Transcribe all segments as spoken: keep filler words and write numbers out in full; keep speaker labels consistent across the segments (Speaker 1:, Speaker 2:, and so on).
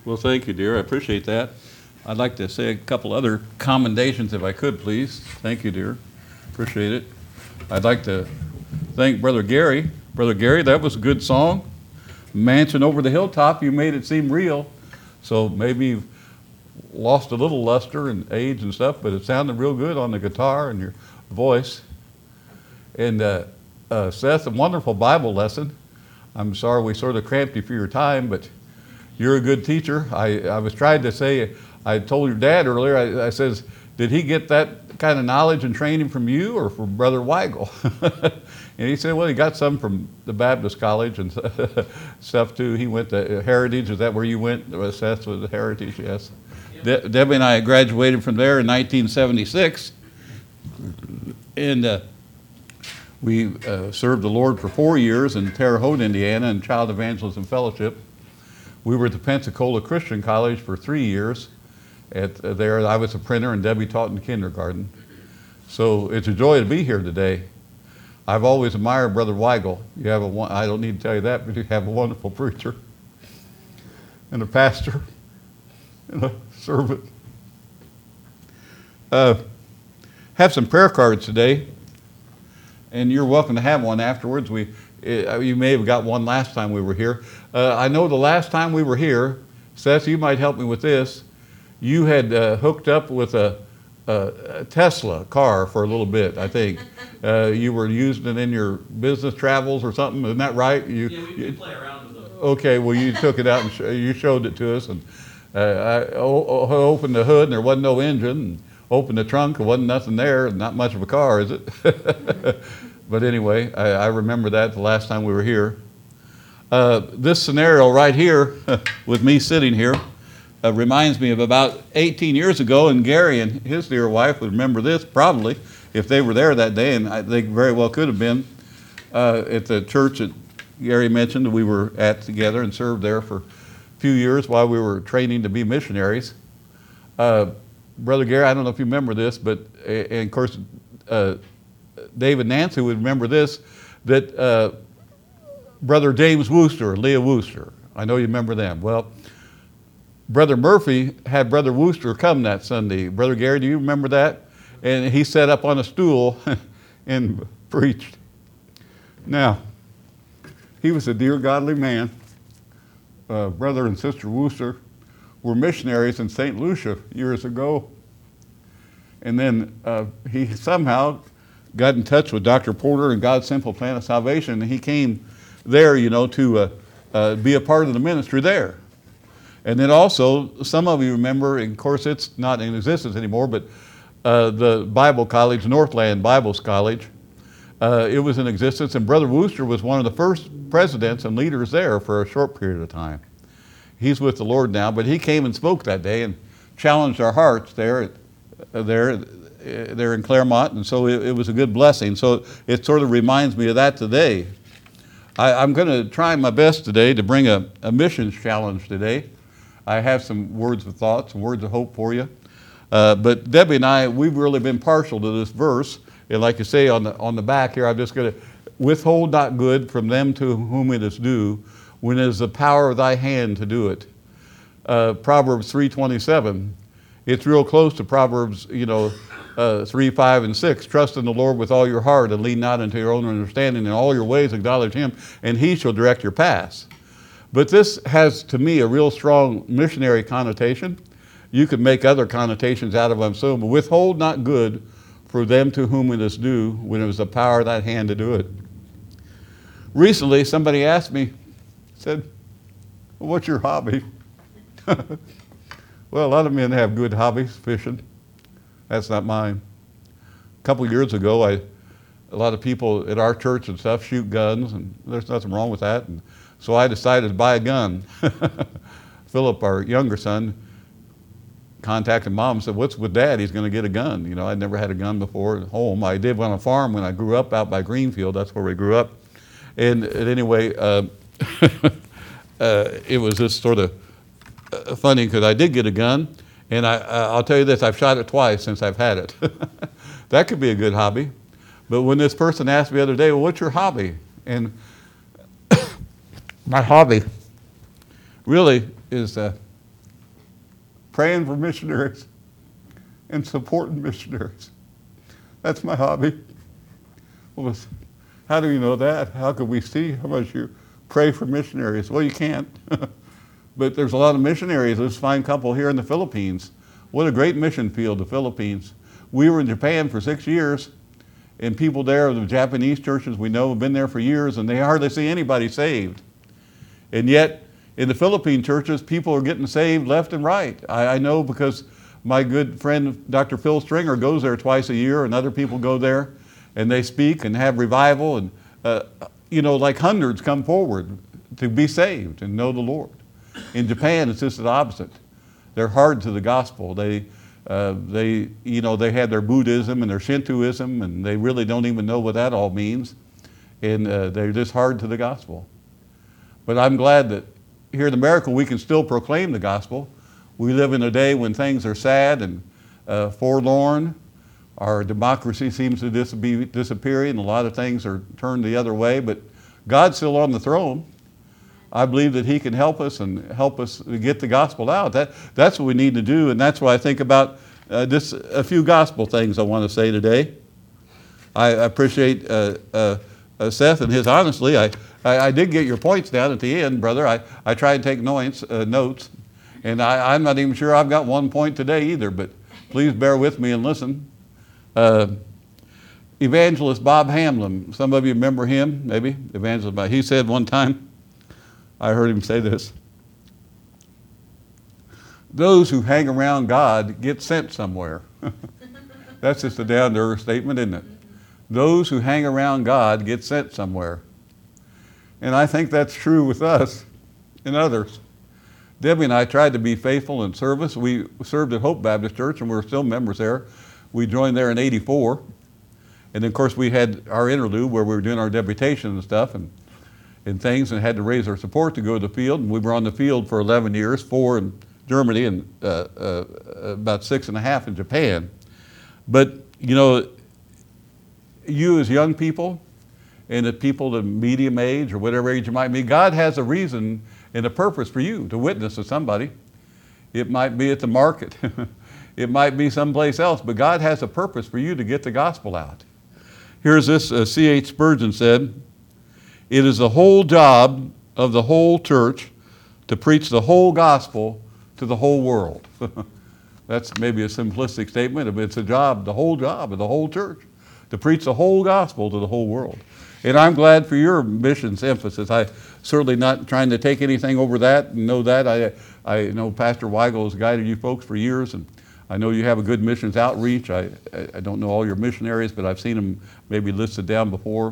Speaker 1: Well, thank you, dear. I appreciate that. I'd like to say a couple other commendations, if I could, please. Thank you, dear. Appreciate it. I'd like to thank Brother Gary. Brother Gary, that was a good song. Mansion over the hilltop, you made it seem real. So maybe you've lost a little luster and age and stuff, but it sounded real good on the guitar and your voice. And uh, uh, Seth, a wonderful Bible lesson. I'm sorry we sort of cramped you for your time, but you're a good teacher. I, I was trying to say, I told your dad earlier, I, I says, did he get that kind of knowledge and training from you or from Brother Weigel? And he said, well, he got some from the Baptist College and stuff too. He went to Heritage. Is that where you went? Seth was Heritage, yes. Yep. De- Debbie and I graduated from there in nineteen seventy-six. And uh, we uh, served the Lord for four years in Terre Haute, Indiana, in Child Evangelism Fellowship. We were at the Pensacola Christian College for three years. At uh, there, I was a printer, and Debbie taught in kindergarten. So it's a joy to be here today. I've always admired Brother Weigel. You have a, I don't need to tell you that, but you have a wonderful preacher and a pastor and a servant. Uh, have some prayer cards today, and you're welcome to have one afterwards. We, uh, you may have got one last time we were here. Uh, I know the last time we were here, Seth, you might help me with this. You had uh, hooked up with a, a, a Tesla car for a little bit, I think. Uh, you were using it in your business travels or something, isn't that right? You,
Speaker 2: yeah, we
Speaker 1: you,
Speaker 2: play around with it.
Speaker 1: Okay, well, you took it out and sh- you showed it to us. And uh, I o- o- opened the hood and there wasn't no engine. And opened the trunk, there wasn't nothing there. Not much of a car, is it? But anyway, I, I remember that the last time we were here. Uh, this scenario right here, with me sitting here, uh, reminds me of about eighteen years ago, and Gary and his dear wife would remember this probably, if they were there that day, and I think very well could have been, uh, at the church that Gary mentioned we were at together and served there for a few years while we were training to be missionaries. Uh, Brother Gary, I don't know if you remember this, but, and of course, uh, Dave and Nancy would remember this, that uh, Brother James Wooster, Leah Wooster, I know you remember them. Well, Brother Murphy had Brother Wooster come that Sunday. Brother Gary, do you remember that? And he sat up on a stool and preached. Now, he was a dear, godly man. Uh, Brother and Sister Wooster were missionaries in Saint Lucia years ago. And then uh, he somehow got in touch with Doctor Porter and God's Simple Plan of Salvation, and he came there, you know, to uh, uh, be a part of the ministry there. And then also, some of you remember, and of course it's not in existence anymore, but uh, the Bible College, Northland Bible College, uh, it was in existence, and Brother Wooster was one of the first presidents and leaders there for a short period of time. He's with the Lord now, but he came and spoke that day and challenged our hearts there, uh, there, there in Claremont, and so it, it was a good blessing. So it sort of reminds me of that today. I, I'm going to try my best today to bring a, a missions challenge today. I have some words of thought, some words of hope for you. Uh, but Debbie and I, we've really been partial to this verse. And like you say on the, on the back here, I'm just going to, withhold not good from them to whom it is due, when it is the power of thy hand to do it. Uh, Proverbs three twenty-seven, it's real close to Proverbs, you know, uh, three, five, and six. Trust in the Lord with all your heart and lean not into your own understanding. In all your ways acknowledge him, and he shall direct your paths. But this has, to me, a real strong missionary connotation. You could make other connotations out of them soon, but withhold not good for them to whom it is due, when it was the power of that hand to do it. Recently, somebody asked me, said, well, what's your hobby? Well, a lot of men have good hobbies, fishing. That's not mine. A couple of years ago, I, a lot of people at our church and stuff shoot guns, and there's nothing wrong with that. And so I decided to buy a gun. Philip, our younger son, contacted Mom and said, what's with Dad? He's going to get a gun. You know, I'd never had a gun before at home. I did on a farm when I grew up out by Greenfield. That's where we grew up. And, and anyway, uh, uh, it was just sort of uh, funny because I did get a gun. And I, uh, I'll tell you this, I've shot it twice since I've had it. That could be a good hobby. But when this person asked me the other day, well, what's your hobby? And my hobby really is uh, praying for missionaries and supporting missionaries. That's my hobby. Well, how do you know that? How can we see how much you pray for missionaries? Well, you can't. But there's a lot of missionaries. This fine couple here in the Philippines. What a great mission field, the Philippines. We were in Japan for six years, and people there, the Japanese churches we know have been there for years, and they hardly see anybody saved. And yet, in the Philippine churches, people are getting saved left and right. I, I know because my good friend, Doctor Phil Stringer, goes there twice a year, and other people go there, and they speak and have revival, and uh, you know, like hundreds come forward to be saved and know the Lord. In Japan, it's just the opposite. They're hard to the gospel. They, uh, they, you know, they had their Buddhism and their Shintoism, and they really don't even know what that all means, and uh, they're just hard to the gospel. But I'm glad that here in America we can still proclaim the gospel. We live in a day when things are sad and uh, forlorn. Our democracy seems to dis- be disappearing. A lot of things are turned the other way, but God's still on the throne. I believe that He can help us and help us get the gospel out. That, that's what we need to do, and that's why I think about uh, just a few gospel things I want to say today. I appreciate uh, uh, uh, Seth and his honesty. I, I, I did get your points down at the end, brother. I, I tried to take notes, uh, notes and I, I'm not even sure I've got one point today either, but please bear with me and listen. Uh, Evangelist Bob Hamlin, some of you remember him, maybe? Evangelist Bob. He said one time, I heard him say this, those who hang around God get sent somewhere. That's just a down-to-earth statement, isn't it? Those who hang around God get sent somewhere. And I think that's true with us and others. Debbie and I tried to be faithful in service. We served at Hope Baptist Church, and we're still members there. We joined there in eighty-four. And then, of course, we had our interlude where we were doing our deputation and stuff and, and things, and had to raise our support to go to the field. And we were on the field for eleven years, four in Germany and uh, uh, about six and a half in Japan. But, you know, you as young people and the people of medium age or whatever age you might be, God has a reason and a purpose for you to witness to somebody. It might be at the market. It might be someplace else, but God has a purpose for you to get the gospel out. Here's this, uh, C H Spurgeon said, it is the whole job of the whole church to preach the whole gospel to the whole world. That's maybe a simplistic statement, but it's a job, the whole job of the whole church, to preach the whole gospel to the whole world. And I'm glad for your missions emphasis. I certainly not trying to take anything over that and know that. I, I know Pastor Weigel has guided you folks for years, and I know you have a good missions outreach. I, I don't know all your missionaries, but I've seen them maybe listed down before.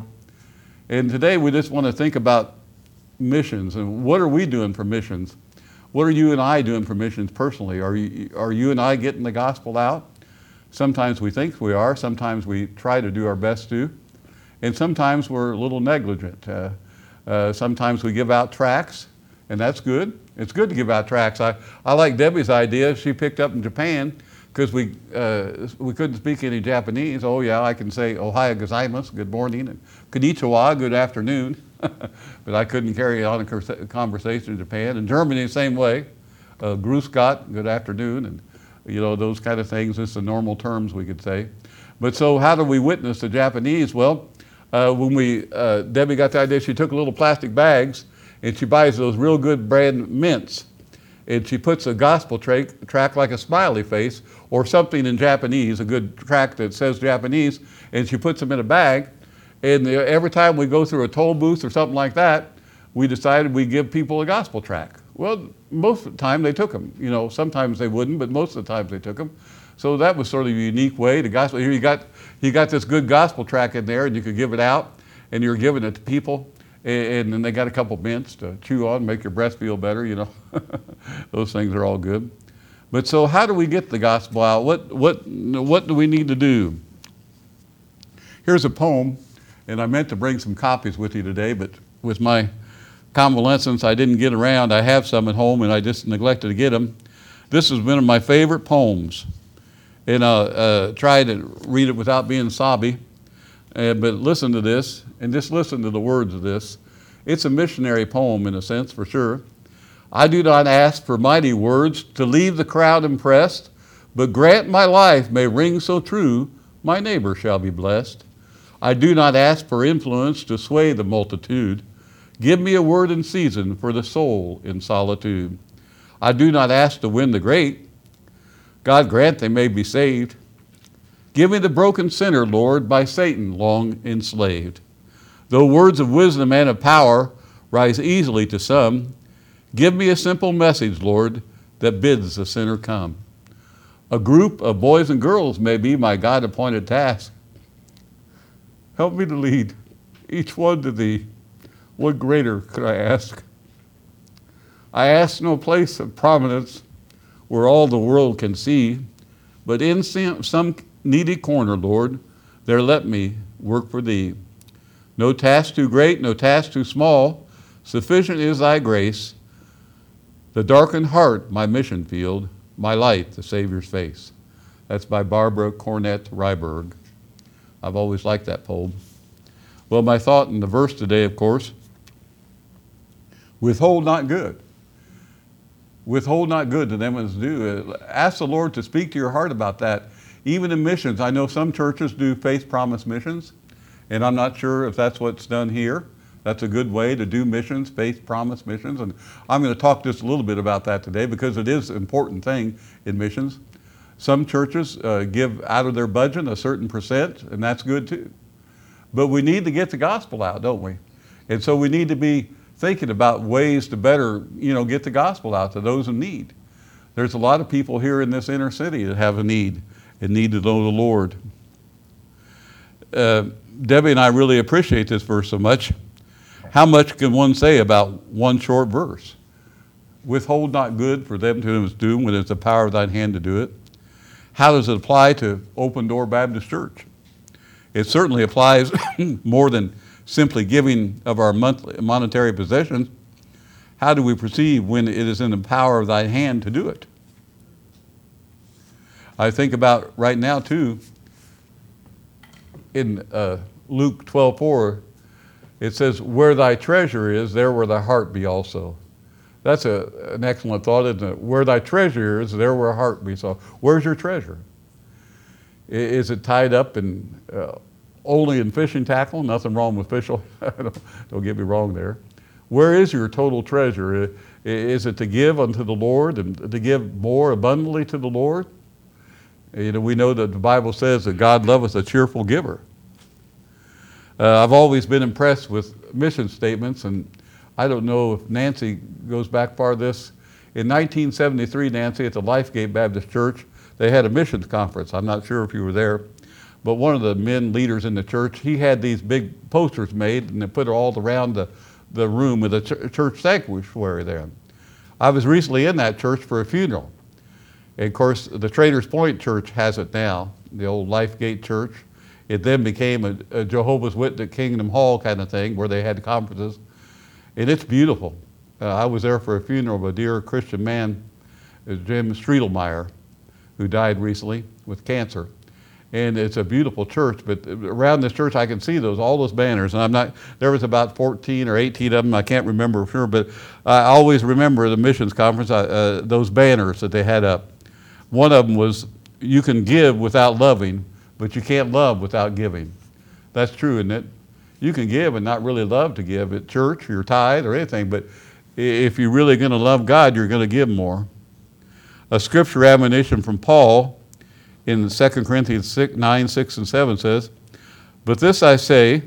Speaker 1: And today we just want to think about missions and what are we doing for missions? What are you and I doing for missions personally? Are you, are you and I getting the gospel out? Sometimes we think we are. Sometimes we try to do our best to. And sometimes we're a little negligent. Uh, uh, sometimes we give out tracts, and that's good. It's good to give out tracts. I, I like Debbie's idea. She picked up in Japan because we, uh, we couldn't speak any Japanese. Oh yeah, I can say Ohio gozaimasu, good morning, and konnichiwa, good afternoon. But I couldn't carry on a conversation in Japan. In Germany, the same way. Uh, Grüß Gott, good afternoon, and you know, those kind of things. It's the normal terms we could say. But so how do we witness the Japanese? Well, uh, when we, uh, Debbie got the idea, she took little plastic bags and she buys those real good brand mints. And she puts a gospel tra track like a smiley face or something in Japanese, a good track that says Japanese, and she puts them in a bag. And the, every time we go through a toll booth or something like that, we decided we'd give people a gospel track. Well, most of the time they took them. You know, sometimes they wouldn't, but most of the times they took them. So that was sort of a unique way. The gospel, here you got, you got this good gospel track in there, and you could give it out, and you're giving it to people, and then they got a couple mints to chew on, make your breath feel better, you know. Those things are all good. But so how do we get the gospel out? What, what, what do we need to do? Here's a poem, and I meant to bring some copies with you today, but with my convalescence, I didn't get around. I have some at home, and I just neglected to get them. This is one of my favorite poems. And I'll uh, try to read it without being sobby. Uh, but listen to this, and just listen to the words of this. It's a missionary poem in a sense, for sure. I do not ask for mighty words to leave the crowd impressed, but grant my life may ring so true, my neighbor shall be blessed. I do not ask for influence to sway the multitude. Give me a word in season for the soul in solitude. I do not ask to win the great. God grant they may be saved. Give me the broken sinner, Lord, by Satan long enslaved. Though words of wisdom and of power rise easily to some, give me a simple message, Lord, that bids the sinner come. A group of boys and girls may be my God-appointed task. Help me to lead each one to thee. What greater could I ask? I ask no place of prominence where all the world can see, but in some needy corner, Lord, there let me work for thee. No task too great, no task too small, sufficient is thy grace. The darkened heart, my mission field, my light, the Savior's face. That's by Barbara Cornett Ryberg. I've always liked that poem. Well, my thought in the verse today, of course, withhold not good. Withhold not good to them as due. Ask the Lord to speak to your heart about that. Even in missions, I know some churches do faith promise missions, and I'm not sure if that's what's done here. That's a good way to do missions, faith promise missions, and I'm going to talk just a little bit about that today because it is an important thing in missions. Some churches uh, give out of their budget a certain percent, and that's good too. But we need to get the gospel out, don't we? And so we need to be thinking about ways to better, you know, get the gospel out to those in need. There's a lot of people here in this inner city that have a need and need to know the Lord. Uh, Debbie and I really appreciate this verse so much. How much can one say about one short verse? Withhold not good for them to whom is due when it's the power of thine hand to do it. How does it apply to Open Door Baptist Church? It certainly applies more than simply giving of our monthly monetary possessions. How do we perceive when it is in the power of thy hand to do it? I think about right now too, in uh, Luke twelve four, it says, where thy treasure is, there will thy heart be also. That's a, an excellent thought, isn't it? Where thy treasure is, there will thy heart be. So where's your treasure? Is it tied up in uh, only in fishing tackle? Nothing wrong with fishing. don't, don't get me wrong there. Where is your total treasure? Is it to give unto the Lord and to give more abundantly to the Lord? You know, we know that the Bible says that God loveth a cheerful giver. Uh, I've always been impressed with mission statements, and I don't know if Nancy goes back far this. In nineteen seventy-three, Nancy, at the Lifegate Baptist Church, they had a missions conference. I'm not sure if you were there, but one of the men leaders in the church, he had these big posters made, and they put it all around the, the room with the ch- church sanctuary there. I was recently in that church for a funeral. And of course, the Traders Point Church has it now, the old Lifegate Church. It then became a, a Jehovah's Witness Kingdom Hall kind of thing where they had conferences. And it's beautiful. Uh, I was there for a funeral of a dear Christian man, Jim Striedelmeyer, who died recently with cancer. And it's a beautiful church, but around this church I can see those, all those banners. And I'm not, there was about fourteen or eighteen of them, I can't remember for sure, but I always remember the missions conference, uh, those banners that they had up. One of them was, you can give without loving, but you can't love without giving. That's true, isn't it? You can give and not really love to give at church, your tithe, or anything, but if you're really going to love God, you're going to give more. A scripture admonition from Paul in Second Corinthians nine, six, and seven says, but this I say,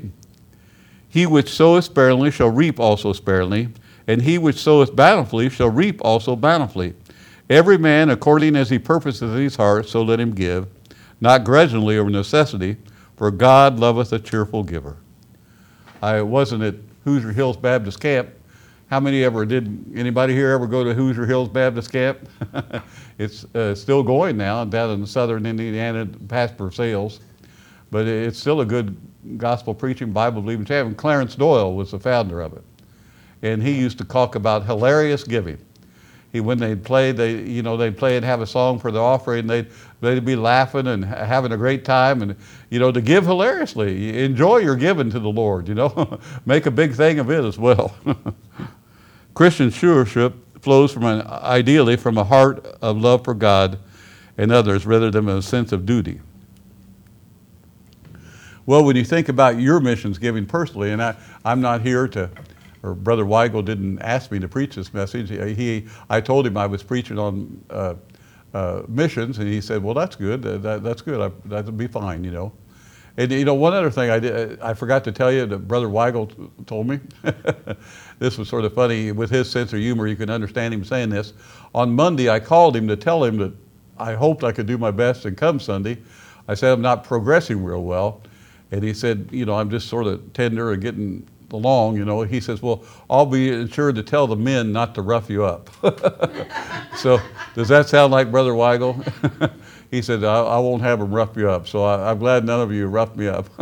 Speaker 1: he which soweth sparingly shall reap also sparingly, and he which soweth bountifully shall reap also bountifully. Every man according as he purposeth in his heart, so let him give, not grudgingly or necessity, for God loveth a cheerful giver. I wasn't at Hoosier Hills Baptist Camp. How many ever did, anybody here ever go to Hoosier Hills Baptist Camp? It's uh, still going now down in southern Indiana, past Versailles. But it's still a good gospel preaching, Bible believing camp. And Clarence Doyle was the founder of it. And he used to talk about hilarious giving. He, when they'd play, they, you know, they'd play and have a song for the offering, and they'd, they'd be laughing and having a great time, and, you know, to give hilariously. Enjoy your giving to the Lord, you know. Make a big thing of it as well. Christian stewardship flows from an, ideally from a heart of love for God and others rather than a sense of duty. Well, when you think about your missions giving personally, and I, I'm not here to, or Brother Weigel didn't ask me to preach this message. He, I told him I was preaching on uh, uh, missions, and he said, well, that's good. Uh, that, that's good. I, that'll be fine, you know. And, you know, one other thing I did, I forgot to tell you that Brother Weigel t- told me. This was sort of funny. With his sense of humor, you can understand him saying this. On Monday, I called him to tell him that I hoped I could do my best and come Sunday. I said, I'm not progressing real well. And he said, you know, I'm just sort of tender and getting along, you know. He says, well, I'll be sure to tell the men not to rough you up. So does that sound like Brother Weigel? He said, I, I won't have them rough you up. So I, I'm glad none of you roughed me up.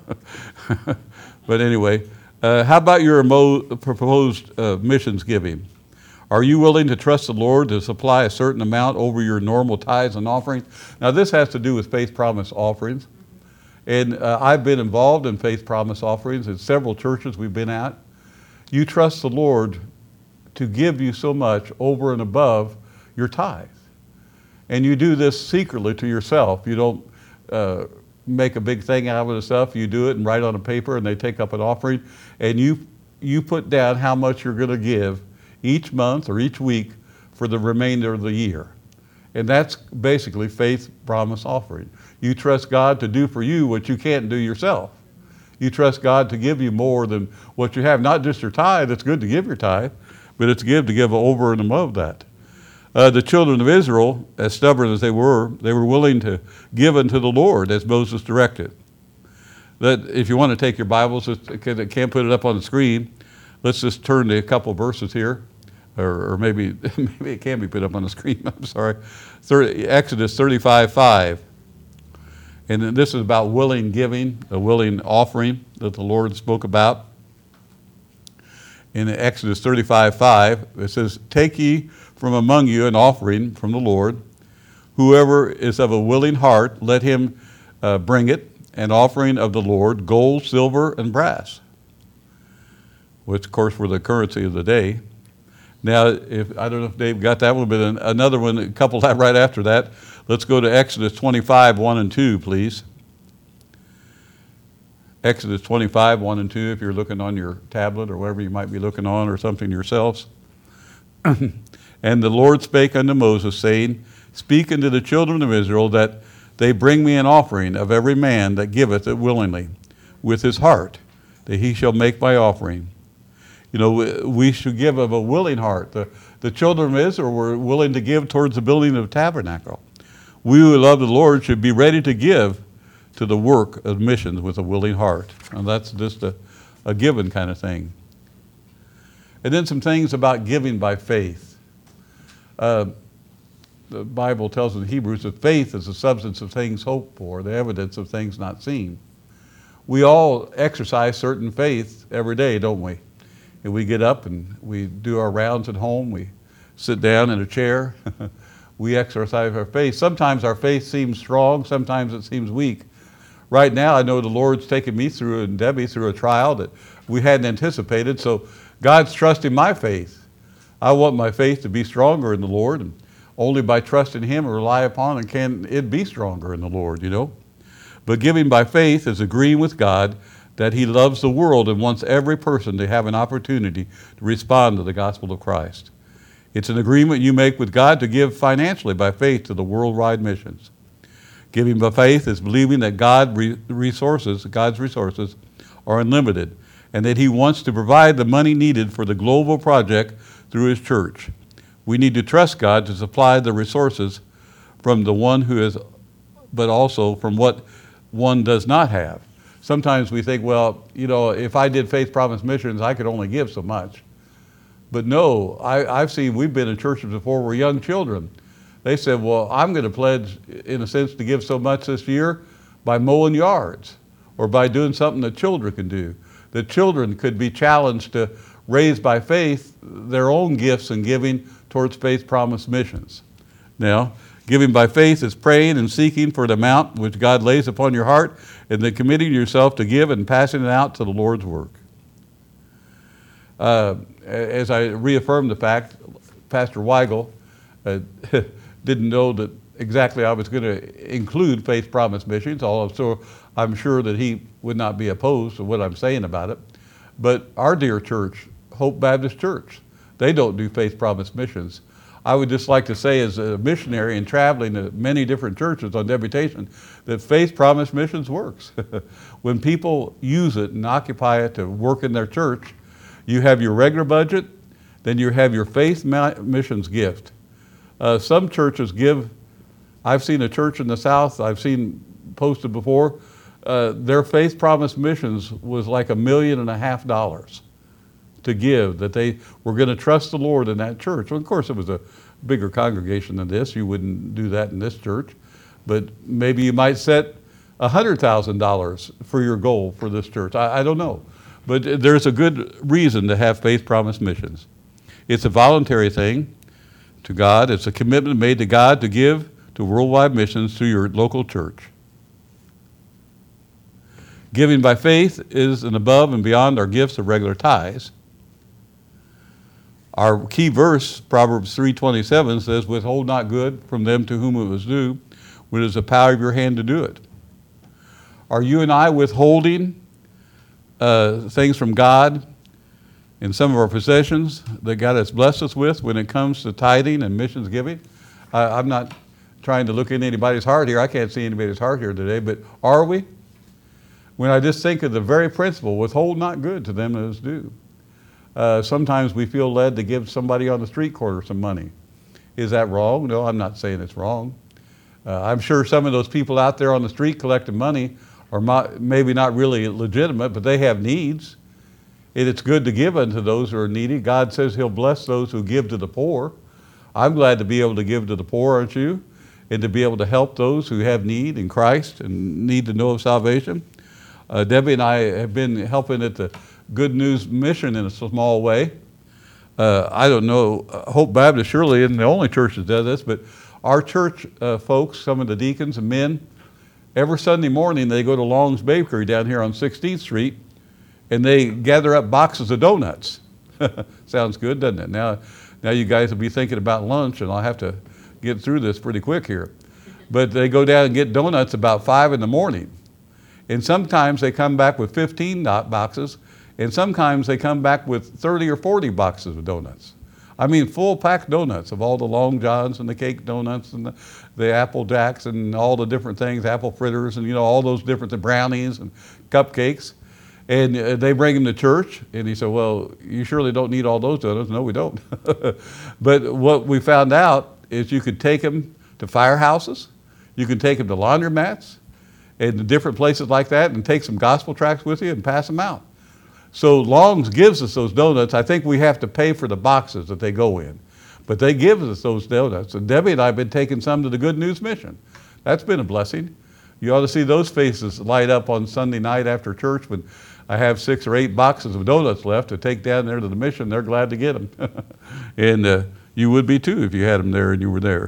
Speaker 1: But anyway, uh, how about your emo- proposed uh, missions giving? Are you willing to trust the Lord to supply a certain amount over your normal tithes and offerings? Now this has to do with faith promise offerings. And uh, I've been involved in faith promise offerings in several churches we've been at. You trust the Lord to give you so much over and above your tithe. And you do this secretly to yourself. You don't uh, make a big thing out of the stuff. You do it and write on a paper and they take up an offering. And you, you put down how much you're going to give each month or each week for the remainder of the year. And that's basically faith promise offering. You trust God to do for you what you can't do yourself. You trust God to give you more than what you have. Not just your tithe, it's good to give your tithe, but it's good to give over and above that. Uh, the children of Israel, as stubborn as they were, they were willing to give unto the Lord as Moses directed. That if you want to take your Bibles, I can't put it up on the screen. Let's just turn to a couple verses here. Or, or maybe maybe it can be put up on the screen, I'm sorry. thirty, Exodus thirty-five five. And then this is about willing giving, a willing offering that the Lord spoke about. In Exodus thirty-five five, it says, take ye from among you an offering from the Lord. Whoever is of a willing heart, let him uh, bring it, an offering of the Lord, gold, silver, and brass, which of course were the currency of the day. Now, if I don't know if Dave got that one, but another one, a couple right after that. Let's go to Exodus twenty-five, one and two, please. Exodus twenty-five, one and two, if you're looking on your tablet or whatever you might be looking on or something yourselves. And the Lord spake unto Moses, saying, speak unto the children of Israel that they bring me an offering of every man that giveth it willingly, with his heart, that he shall make my offering. You know, we should give of a willing heart. The, the children of Israel were willing to give towards the building of the tabernacle. We who love the Lord should be ready to give to the work of missions with a willing heart. And that's just a, a given kind of thing. And then some things about giving by faith. Uh, the Bible tells us in Hebrews that faith is the substance of things hoped for, the evidence of things not seen. We all exercise certain faith every day, don't we? And we get up and we do our rounds at home. We sit down in a chair. We exercise our faith. Sometimes our faith seems strong. Sometimes it seems weak. Right now, I know the Lord's taken me through and Debbie through a trial that we hadn't anticipated. So God's trusting my faith. I want my faith to be stronger in the Lord. And only by trusting Him and rely upon Him can it be stronger in the Lord, you know. But giving by faith is agreeing with God that He loves the world and wants every person to have an opportunity to respond to the gospel of Christ. It's an agreement you make with God to give financially by faith to the worldwide missions. Giving by faith is believing that God resources, God's resources are unlimited and that He wants to provide the money needed for the global project through His church. We need to trust God to supply the resources from the one who is, but also from what one does not have. Sometimes we think, well, you know, if I did Faith Promise Missions, I could only give so much. But no, I, I've seen, we've been in churches before where young children, they said, well, I'm going to pledge, in a sense, to give so much this year by mowing yards or by doing something that children can do. That children could be challenged to raise by faith their own gifts and giving towards Faith Promise Missions. Now, giving by faith is praying and seeking for the amount which God lays upon your heart and then committing yourself to give and passing it out to the Lord's work. Uh, as I reaffirm the fact, Pastor Weigel uh, didn't know that exactly I was going to include Faith Promise Missions, although I'm sure that he would not be opposed to what I'm saying about it. But our dear church, Hope Baptist Church, they don't do Faith Promise Missions. I would just like to say, as a missionary and traveling to many different churches on deputation, that Faith Promise Missions works. When people use it and occupy it to work in their church, you have your regular budget, then you have your Faith Missions gift. Uh, some churches give, I've seen a church in the South, I've seen posted before, uh, their Faith Promise Missions was like a million and a half dollars to give, that they were going to trust the Lord in that church. Well, of course, it was a bigger congregation than this. You wouldn't do that in this church. But maybe you might set one hundred thousand dollars for your goal for this church. I, I don't know. But there's a good reason to have Faith Promise Missions. It's a voluntary thing to God. It's a commitment made to God to give to worldwide missions through your local church. Giving by faith is an above and beyond our gifts of regular tithes. Our key verse, Proverbs three twenty-seven, says, "Withhold not good from them to whom it was due, when it is the power of your hand to do it." Are you and I withholding uh, things from God in some of our possessions that God has blessed us with when it comes to tithing and missions giving? I, I'm not trying to look in anybody's heart here. I can't see anybody's heart here today, but are we? When I just think of the very principle, withhold not good to them that is due. Uh, sometimes we feel led to give somebody on the street corner some money. Is that wrong? No, I'm not saying it's wrong. Uh, I'm sure some of those people out there on the street collecting money are not, maybe not really legitimate, but they have needs. And it's good to give unto those who are needy. God says he'll bless those who give to the poor. I'm glad to be able to give to the poor, aren't you? And to be able to help those who have need in Christ and need to know of salvation. Uh, Debbie and I have been helping at the Good News Mission in a small way. Uh, I don't know, Hope Baptist surely isn't the only church that does this, but our church uh, folks, some of the deacons and men, every Sunday morning they go to Long's Bakery down here on sixteenth street and they gather up boxes of donuts. Sounds good, doesn't it? Now, now you guys will be thinking about lunch and I'll have to get through this pretty quick here. But they go down and get donuts about five in the morning. And sometimes they come back with fifteen boxes, and sometimes they come back with thirty or forty boxes of donuts. I mean, full packed donuts of all the Long Johns and the cake donuts and the, the Apple Jacks and all the different things, apple fritters and, you know, all those different the brownies and cupcakes. And uh, they bring them to church, and he said, well, you surely don't need all those donuts. No, we don't. But what we found out is you could take them to firehouses, you can take them to laundromats, and different places like that, and take some gospel tracts with you and pass them out. So Long's gives us those donuts. I think we have to pay for the boxes that they go in. But they give us those donuts. And Debbie and I have been taking some to the Good News Mission. That's been a blessing. You ought to see those faces light up on Sunday night after church when I have six or eight boxes of donuts left to take down there to the mission. They're glad to get them. And uh, you would be too if you had them there and you were there.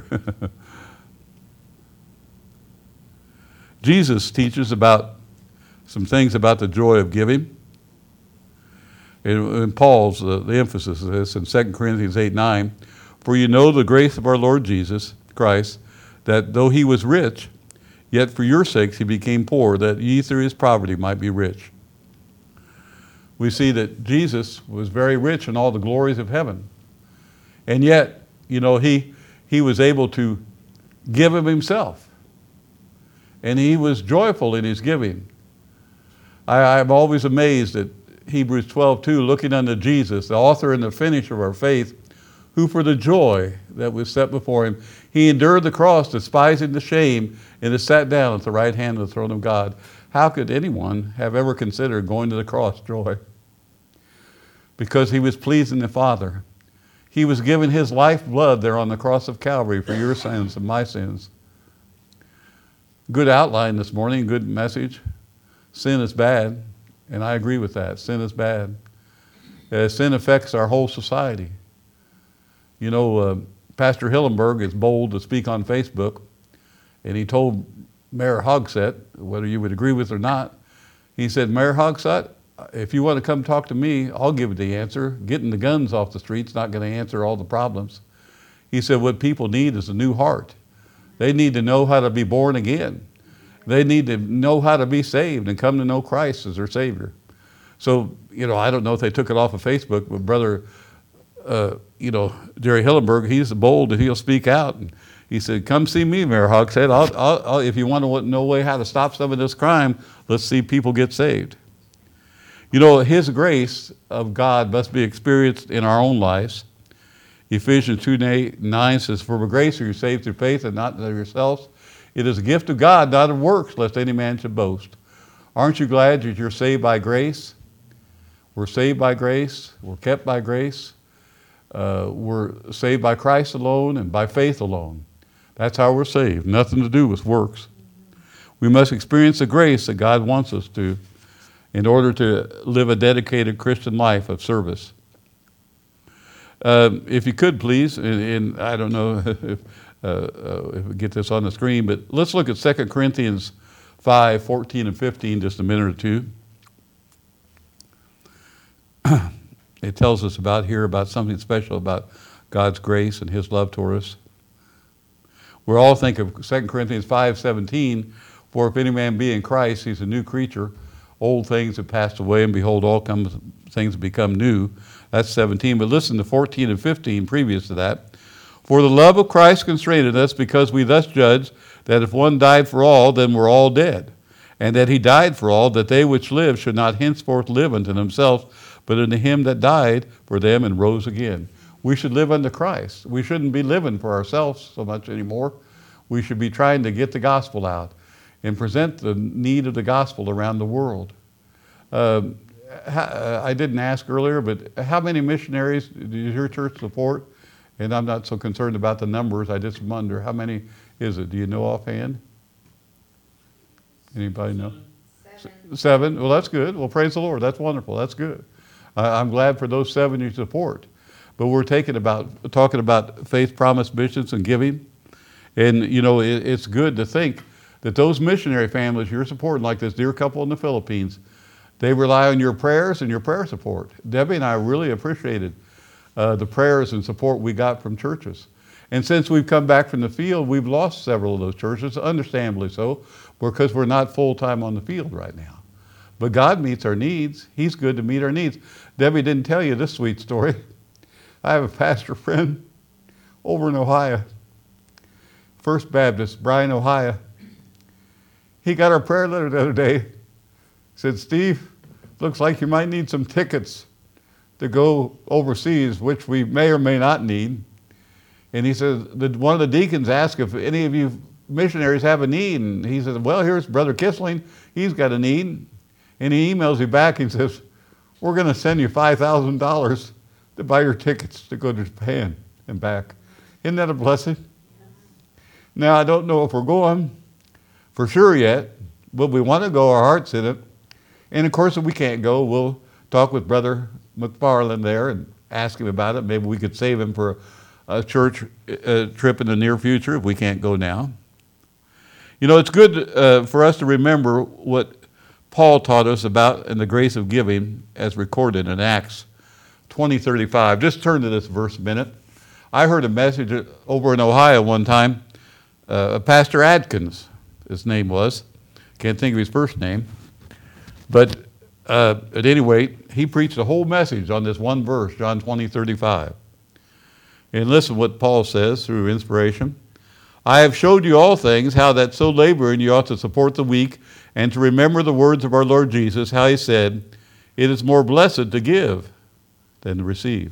Speaker 1: Jesus teaches about some things about the joy of giving. And, and Paul's, uh, the emphasis of this in Second Corinthians eight nine, "For you know the grace of our Lord Jesus Christ, that though he was rich, yet for your sakes he became poor, that ye through his poverty might be rich." We see that Jesus was very rich in all the glories of heaven. And yet, you know, he, he was able to give of himself. And he was joyful in his giving. I, I'm always amazed at Hebrews twelve two, looking unto Jesus, the author and the finisher of our faith, who for the joy that was set before him, he endured the cross, despising the shame, and is sat down at the right hand of the throne of God. How could anyone have ever considered going to the cross joy? Because he was pleasing the Father. He was giving his life blood there on the cross of Calvary for your sins and my sins. Good outline this morning, good message. Sin is bad, and I agree with that. Sin is bad. Uh, sin affects our whole society. You know, uh, Pastor Hillenberg is bold to speak on Facebook, and he told Mayor Hogsett, whether you would agree with it or not, he said, "Mayor Hogsett, if you want to come talk to me, I'll give you the answer. Getting the guns off the street's not going to answer all the problems. He said what people need is a new heart. They need to know how to be born again. They need to know how to be saved and come to know Christ as their Savior. So, you know, I don't know if they took it off of Facebook, but Brother, uh, you know, Jerry Hillenberg, he's bold and he'll speak out. And he said, come see me, Mayor Hogshead. I'll, I'll, I'll, if you want to know way how to stop some of this crime, let's see people get saved. You know, His grace of God must be experienced in our own lives. Ephesians two nine says, for by grace are you saved through faith and not of yourselves. It is a gift of God, not of works, lest any man should boast. Aren't you glad that you're saved by grace? We're saved by grace. We're kept by grace. Uh, we're saved by Christ alone and by faith alone. That's how we're saved. Nothing to do with works. We must experience the grace that God wants us to in order to live a dedicated Christian life of service. Um, if you could, please, and, and I don't know if, uh, uh, if we get this on the screen, but let's look at Second Corinthians five, fourteen and fifteen, just a minute or two. It tells us about here about something special about God's grace and His love toward us. We all think of Second Corinthians five seventeen, for if any man be in Christ, he's a new creature. Old things have passed away, and behold, all comes, things have become new. That's seventeen. But listen to fourteen and fifteen previous to that. For the love of Christ constraineth us, because we thus judge that if one died for all, then we're all dead. And that He died for all, that they which live should not henceforth live unto themselves, but unto Him that died for them and rose again. We should live unto Christ. We shouldn't be living for ourselves so much anymore. We should be trying to get the gospel out and present the need of the gospel around the world. Um, I didn't ask earlier, but how many missionaries does your church support? And I'm not so concerned about the numbers. I just wonder, how many is it? Do you know offhand? Anybody know? Seven. Seven? Well, that's good. Well, praise the Lord. That's wonderful. That's good. I'm glad for those seven you support. But we're taking about, talking about faith, promise, missions, and giving. And, you know, it, it's good to think that those missionary families you're supporting, like this dear couple in the Philippines, they rely on your prayers and your prayer support. Debbie and I really appreciated uh, the prayers and support we got from churches. And since we've come back from the field, we've lost several of those churches, understandably so, because we're not full-time on the field right now. But God meets our needs. He's good to meet our needs. Debbie didn't tell you this sweet story. I have a pastor friend over in Ohio, First Baptist, Bryan, Ohio. He got our prayer letter the other day. Said, Steve, looks like you might need some tickets to go overseas, which we may or may not need. And he said, that one of the deacons asked if any of you missionaries have a need. And he said, well, here's Brother Kissling. He's got a need. And he emails me back and says, we're going to send you five thousand dollars to buy your tickets to go to Japan and back. Isn't that a blessing? Now, I don't know if we're going for sure yet, but we want to go. Our heart's in it. And of course, if we can't go, we'll talk with Brother McFarland there and ask him about it. Maybe we could save him for a church uh, trip in the near future if we can't go now. You know, it's good uh, for us to remember what Paul taught us about in the grace of giving as recorded in Acts twenty thirty-five. Just turn to this verse a minute. I heard a message over in Ohio one time. Uh, Pastor Adkins, his name was. Can't think of his first name. But uh, at any rate, he preached a whole message on this one verse, John twenty thirty-five. And listen what Paul says through inspiration. I have showed you all things, how that so laboring you ought to support the weak, and to remember the words of our Lord Jesus, how he said, it is more blessed to give than to receive.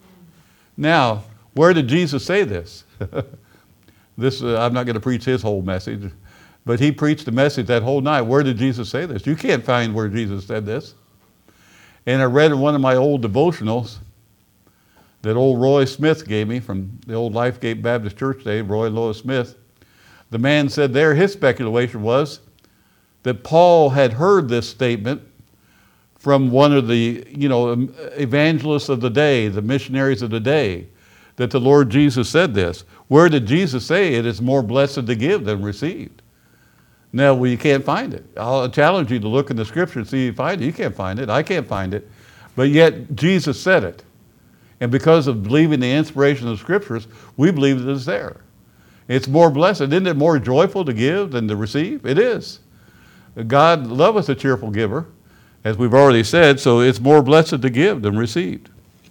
Speaker 1: Now, where did Jesus say this? this uh, I'm not going to preach his whole message. But he preached the message that whole night. Where did Jesus say this? You can't find where Jesus said this. And I read in one of my old devotionals that old Roy Smith gave me from the old Lifegate Baptist Church day, Roy Lois Smith. The man said there, his speculation was that Paul had heard this statement from one of the, you know, evangelists of the day, the missionaries of the day, that the Lord Jesus said this. Where did Jesus say it is more blessed to give than received? Now, well, you can't find it. I'll challenge you to look in the scripture and see if you find it. You can't find it. I can't find it. But yet, Jesus said it. And because of believing the inspiration of the Scriptures, we believe that it's there. It's more blessed. Isn't it more joyful to give than to receive? It is. God loveth a cheerful giver, as we've already said, so it's more blessed to give than received.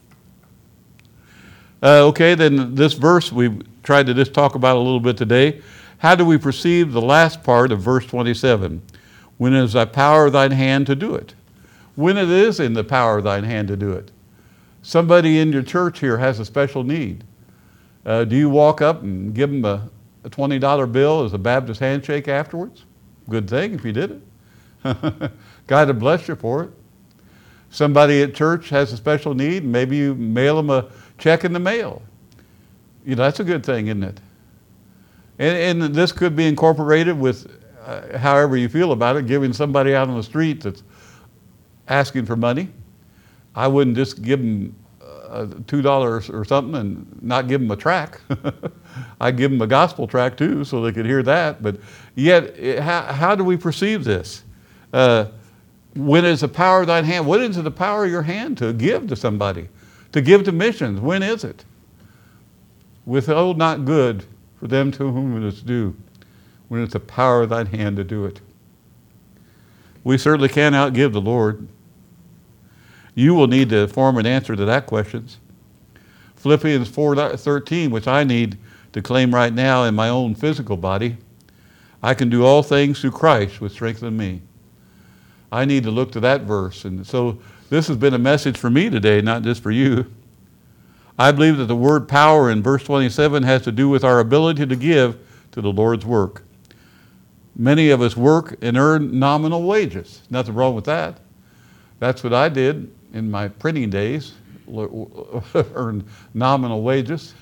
Speaker 1: Uh, okay, then this verse we've tried to just talk about a little bit today. How do we perceive the last part of verse twenty-seven? When it is thy power of thine hand to do it. When it is in the power of thine hand to do it. Somebody in your church here has a special need. Uh, do you walk up and give them a, a twenty dollar bill as a Baptist handshake afterwards? Good thing if you did it. God would bless you for it. Somebody at church has a special need. Maybe you mail them a check in the mail. You know, that's a good thing, isn't it? And, and this could be incorporated with uh, however you feel about it, giving somebody out on the street that's asking for money. I wouldn't just give them uh, two dollars or something and not give them a tract. I'd give them a gospel tract too so they could hear that. But yet, it, how, how do we perceive this? Uh, when is the power of thine hand? What is the power of your hand to give to somebody? To give to missions? When is it? Withhold not good for them to whom it is due, when it's the power of thine hand to do it. We certainly can't outgive the Lord. You will need to form an answer to that question. Philippians four thirteen, which I need to claim right now in my own physical body. I can do all things through Christ which strengthens me. I need to look to that verse. And so this has been a message for me today, not just for you. I believe that the word power in verse twenty-seven has to do with our ability to give to the Lord's work. Many of us work and earn nominal wages. Nothing wrong with that. That's what I did in my printing days, earned nominal wages.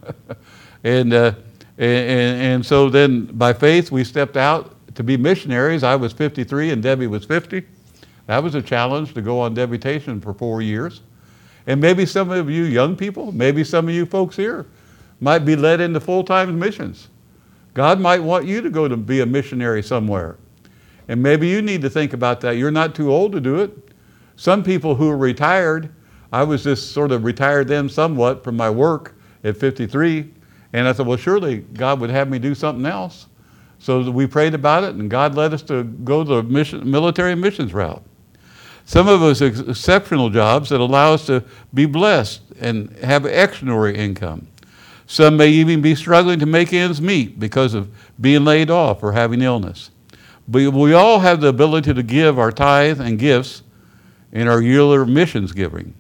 Speaker 1: and, uh, and, and so then by faith we stepped out to be missionaries. I was fifty-three and Debbie was fifty. That was a challenge to go on deputation for four years. And maybe some of you young people, maybe some of you folks here might be led into full-time missions. God might want you to go to be a missionary somewhere. And maybe you need to think about that. You're not too old to do it. Some people who are retired, I was just sort of retired then somewhat from my work at fifty-three. And I thought, well, surely God would have me do something else. So we prayed about it, and God led us to go the mission, military missions route. Some of us have exceptional jobs that allow us to be blessed and have extraordinary income. Some may even be struggling to make ends meet because of being laid off or having illness. But we all have the ability to give our tithe and gifts in our yearly missions giving.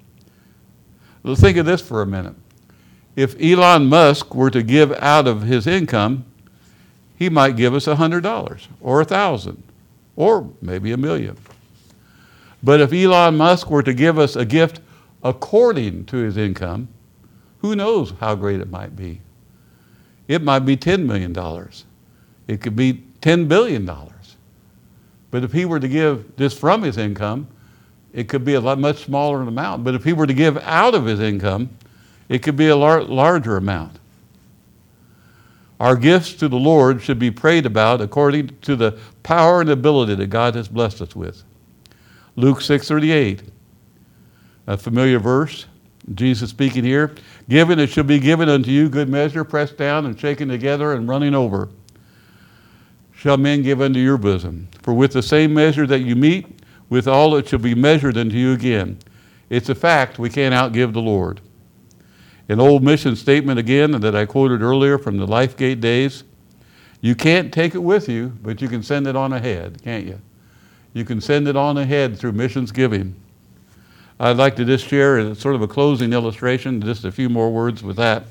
Speaker 1: Let's think of this for a minute. If Elon Musk were to give out of his income, he might give us one hundred dollars or one thousand dollars or maybe a million. But if Elon Musk were to give us a gift according to his income, who knows how great it might be? It might be ten million dollars. It could be ten billion dollars. But if he were to give this from his income, it could be a lot much smaller amount. But if he were to give out of his income, it could be a lar- larger amount. Our gifts to the Lord should be prayed about according to the power and ability that God has blessed us with. Luke six thirty-eight, a familiar verse, Jesus speaking here, given it shall be given unto you, good measure, pressed down and shaken together and running over, shall men give unto your bosom. For with the same measure that you meet, with all it shall be measured unto you again. It's a fact we can't outgive the Lord. An old mission statement again that I quoted earlier from the Lifegate days, you can't take it with you, but you can send it on ahead, can't you? You can send it on ahead through missions giving. I'd like to just share a sort of a closing illustration, just a few more words with that.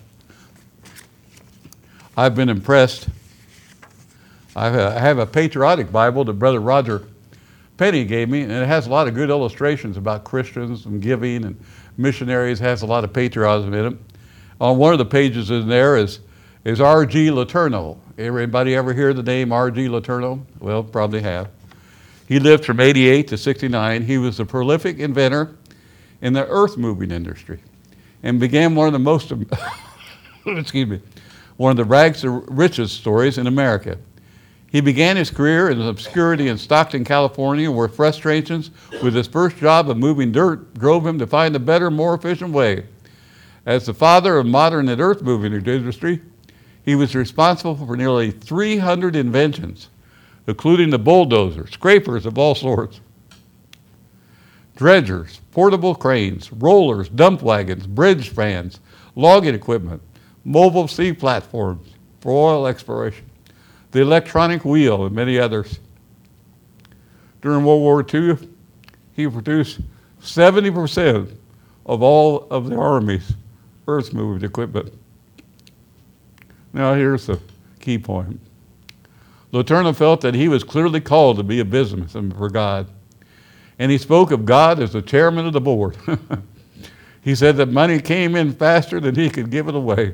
Speaker 1: I've been impressed. I have a patriotic Bible that Brother Roger Penny gave me, and it has a lot of good illustrations about Christians and giving and missionaries. It has a lot of patriotism in it. On one of the pages in there is, is R G Letourneau. Everybody ever hear the name R G Letourneau? Well, probably have. He lived from eighty-eight to sixty-nine. He was a prolific inventor in the earth-moving industry and began one of the most, excuse me, one of the rags to riches stories in America. He began his career in obscurity in Stockton, California, where frustrations with his first job of moving dirt drove him to find a better, more efficient way. As the father of modern and earth-moving industry, he was responsible for nearly three hundred inventions, including the bulldozer, scrapers of all sorts, dredgers, portable cranes, rollers, dump wagons, bridge spans, logging equipment, mobile sea platforms for oil exploration, the electronic wheel, and many others. During World War Two, he produced seventy percent of all of the Army's earth-moving equipment. Now here's the key point. LeTourneau felt that he was clearly called to be a businessman for God, and he spoke of God as the chairman of the board. He said that money came in faster than he could give it away.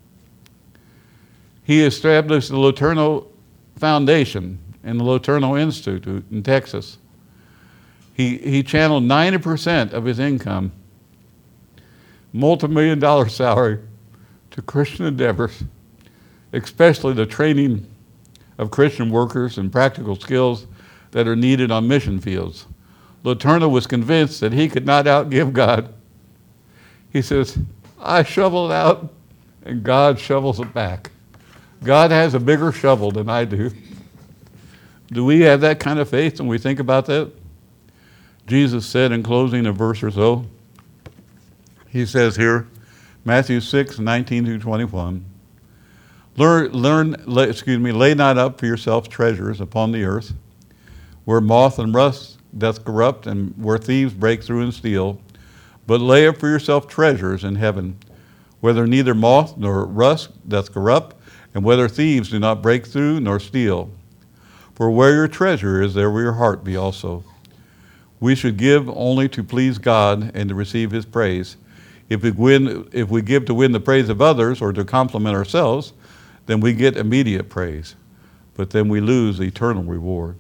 Speaker 1: He established the LeTourneau Foundation and the LeTourneau Institute in Texas. He, he channeled ninety percent of his income, multi-million dollar salary, to Christian endeavors, especially the training of Christian workers and practical skills that are needed on mission fields. LeTourneau was convinced that he could not outgive God. He says, I shovel it out and God shovels it back. God has a bigger shovel than I do. Do we have that kind of faith when we think about that? Jesus said in closing a verse or so, he says here, Matthew six, nineteen through twenty-one, learn, learn, excuse me, lay not up for yourselves treasures upon the earth, where moth and rust doth corrupt, and where thieves break through and steal, but lay up for yourself treasures in heaven, whether neither moth nor rust doth corrupt, and whether thieves do not break through nor steal. For where your treasure is, there will your heart be also. We should give only to please God and to receive his praise. If we, win, if we give to win the praise of others or to compliment ourselves, then we get immediate praise, but then we lose eternal reward.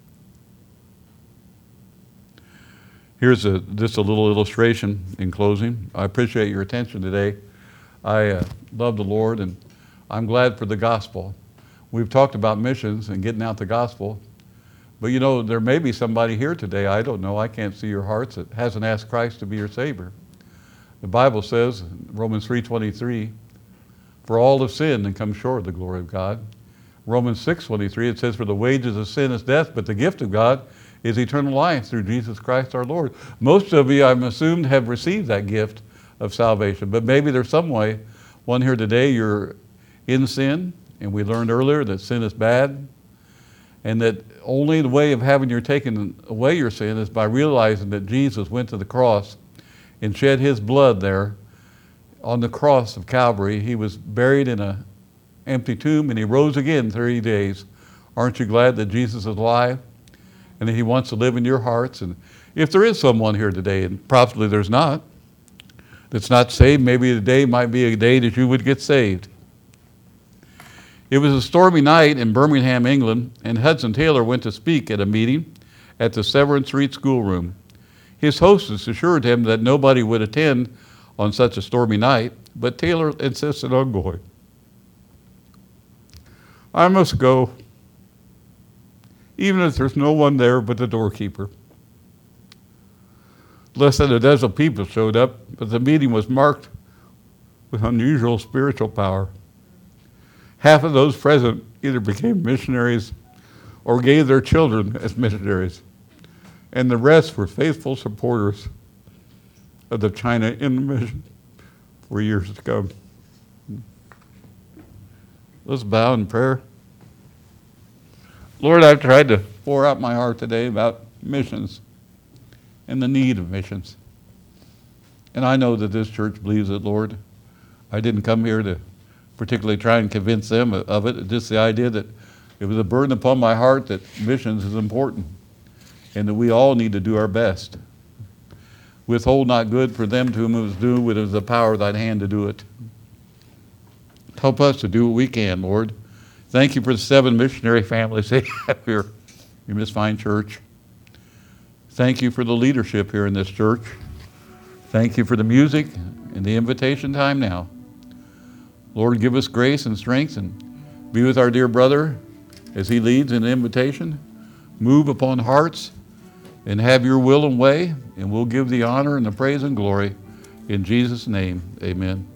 Speaker 1: Here's a, just a little illustration in closing. I appreciate your attention today. I uh, love the Lord, and I'm glad for the gospel. We've talked about missions and getting out the gospel, but you know, there may be somebody here today, I don't know, I can't see your hearts, that hasn't asked Christ to be your Savior. The Bible says, Romans three twenty-three, for all have sinned and come short of the glory of God. Romans six twenty-three, it says, for the wages of sin is death, but the gift of God is eternal life through Jesus Christ our Lord. Most of you, I'm assumed, have received that gift of salvation, but maybe there's some way, one here today, you're in sin, and we learned earlier that sin is bad, and that only the way of having your taken away your sin is by realizing that Jesus went to the cross and shed his blood there on the cross of Calvary. He was buried in an empty tomb, and he rose again three days. Aren't you glad that Jesus is alive and that he wants to live in your hearts? And if there is someone here today, and probably there's not, that's not saved, maybe the day might be a day that you would get saved. It was a stormy night in Birmingham, England, and Hudson Taylor went to speak at a meeting at the Severn Street schoolroom. His hostess assured him that nobody would attend on such a stormy night, but Taylor insisted on going. I must go, even if there's no one there but the doorkeeper. Less than a dozen people showed up, but the meeting was marked with unusual spiritual power. Half of those present either became missionaries or gave their children as missionaries, and the rest were faithful supporters of the China Inland Mission for years to come. Let's bow in prayer. Lord, I've tried to pour out my heart today about missions and the need of missions. And I know that this church believes it, Lord. I didn't come here to particularly try and convince them of it. Just the idea that it was a burden upon my heart that missions is important and that we all need to do our best. Withhold not good for them to whom it was due, it is the power of thine hand to do it. Help us to do what we can, Lord. Thank you for the seven missionary families they have here in this fine church. Thank you for the leadership here in this church. Thank you for the music and the invitation time now. Lord, give us grace and strength, and be with our dear brother as he leads in the invitation. Move upon hearts and have your will and way, and we'll give the honor and the praise and glory In Jesus' name, amen.